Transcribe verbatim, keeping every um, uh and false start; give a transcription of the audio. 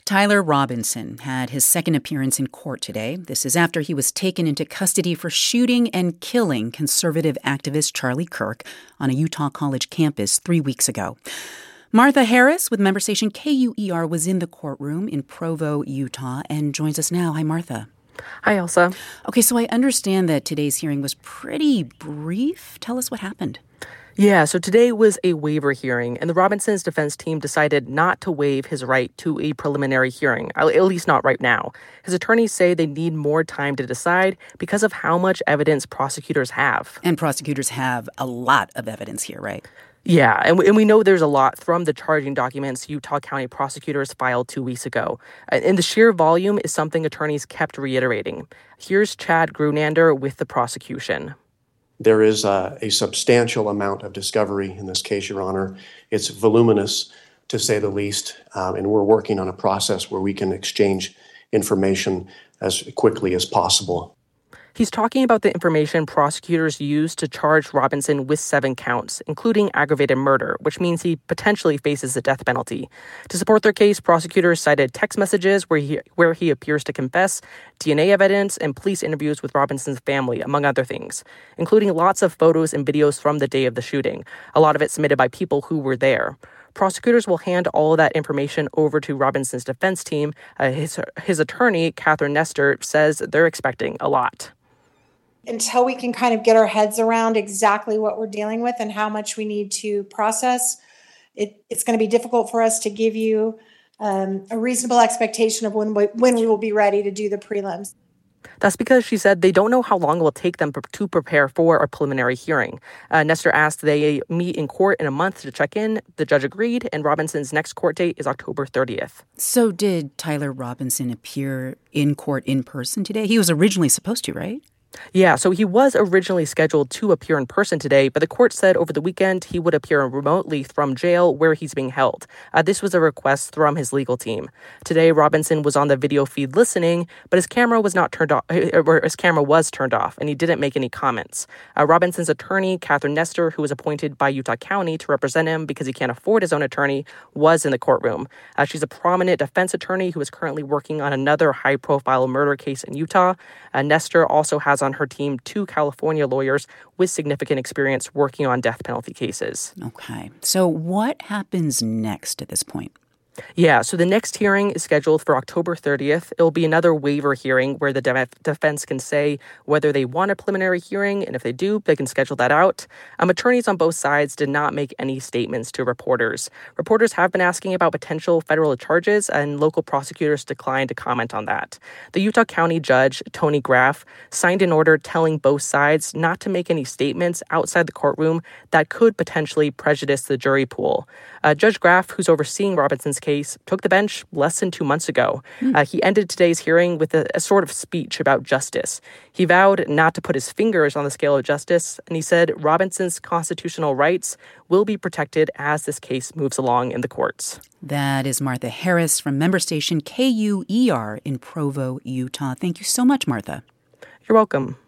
Tyler Robinson had his second appearance in court today. This is after he was taken into custody for shooting and killing conservative activist Charlie Kirk on a Utah College campus three weeks ago. Martha Harris with member station K U E R was in the courtroom in Provo, Utah, and joins us now. Hi, Martha. Hi, Elsa. Okay, so I understand that today's hearing was pretty brief. Tell us what happened. Yeah, so today was a waiver hearing, and the Robinson's defense team decided not to waive his right to a preliminary hearing, at least not right now. His attorneys say they need more time to decide because of how much evidence prosecutors have. And prosecutors have a lot of evidence here, right? Yeah, and we, and we know there's a lot from the charging documents Utah County prosecutors filed two weeks ago. And the sheer volume is something attorneys kept reiterating. Here's Chad Grunander with the prosecution. There is uh, a substantial amount of discovery in this case, Your Honor. It's voluminous, to say the least, um, and we're working on a process where we can exchange information as quickly as possible. He's talking about the information prosecutors used to charge Robinson with seven counts, including aggravated murder, which means he potentially faces the death penalty. To support their case, prosecutors cited text messages where he where he appears to confess, D N A evidence, and police interviews with Robinson's family, among other things, including lots of photos and videos from the day of the shooting, a lot of it submitted by people who were there. Prosecutors will hand all of that information over to Robinson's defense team. Uh, his, his attorney, Catherine Nestor, says they're expecting a lot. Until we can kind of get our heads around exactly what we're dealing with and how much we need to process, it, it's going to be difficult for us to give you um, a reasonable expectation of when we, when we will be ready to do the prelims. That's because she said they don't know how long it will take them to prepare for a preliminary hearing. Uh, Nestor asked they meet in court in a month to check in. The judge agreed, and Robinson's next court date is October thirtieth. So did Tyler Robinson appear in court in person today? He was originally supposed to, right? Yeah, so he was originally scheduled to appear in person today, but the court said over the weekend he would appear remotely from jail where he's being held. Uh, this was a request from his legal team. Today, Robinson was on the video feed listening, but his camera was not turned off, or his camera was turned off, and he didn't make any comments. Uh, Robinson's attorney, Catherine Nestor, who was appointed by Utah County to represent him because he can't afford his own attorney, was in the courtroom. Uh, she's a prominent defense attorney who is currently working on another high-profile murder case in Utah. Uh, Nestor also has on her team two California lawyers with significant experience working on death penalty cases. Okay. So what happens next at this point? Yeah, so the next hearing is scheduled for October thirtieth. It'll be another waiver hearing where the de- defense can say whether they want a preliminary hearing, and if they do, they can schedule that out. Um, attorneys on both sides did not make any statements to reporters. Reporters have been asking about potential federal charges, and local prosecutors declined to comment on that. The Utah County judge, Tony Graff, signed an order telling both sides not to make any statements outside the courtroom that could potentially prejudice the jury pool. Uh, Judge Graff, who's overseeing Robinson's case, took the bench less than two months ago. Mm. Uh, he ended today's hearing with a, a sort of speech about justice. He vowed not to put his fingers on the scale of justice, and he said Robinson's constitutional rights will be protected as this case moves along in the courts. That is Martha Harris from member station K U E R in Provo, Utah. Thank you so much, Martha. You're welcome.